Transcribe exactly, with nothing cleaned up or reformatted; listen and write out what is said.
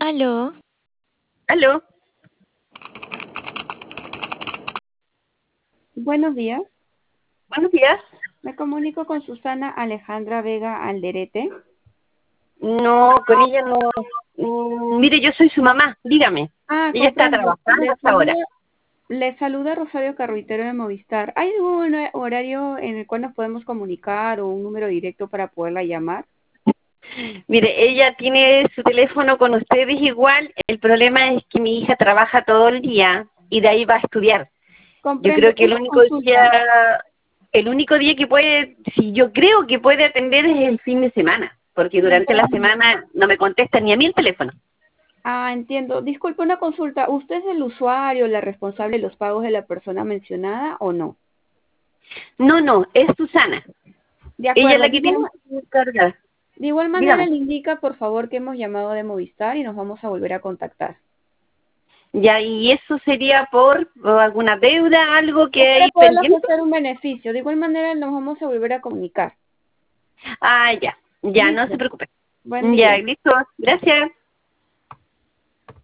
Aló, Aló, Buenos días, buenos días. me comunico con Susana Alejandra Vega Alderete. No, con ella no. Mm, mire, yo soy su mamá, dígame. Ah, Ella está comprendo. trabajando Le hasta ahora. saluda, le saluda Rosario Carruitero de Movistar. ¿Hay algún horario en el cual nos podemos comunicar o un número directo para poderla llamar? Mire, ella tiene su teléfono con ustedes igual. El problema es que mi hija trabaja todo el día y de ahí va a estudiar. Yo Comprendo. creo que el Una único consulta. día, el único día que puede, si yo creo que puede atender es el fin de semana, porque durante la Comprendo. semana no me contesta ni a mí el teléfono. Ah, entiendo. Disculpe, una consulta. ¿Usted es el usuario, la responsable de los pagos de la persona mencionada o no? No, no, es Susana. De Ella es acuerdo. la De que tiene igual, que cargar. de igual manera Dígame. le indica, por favor, que hemos llamado de Movistar y nos vamos a volver a contactar. Ya, y eso sería por o alguna deuda, algo que Es para hay poderle pendiente. ofrecer un beneficio. De igual manera nos vamos a volver a comunicar. Ah, ya, ya, no se Listo. preocupe. Buen Ya, día. listo. Gracias.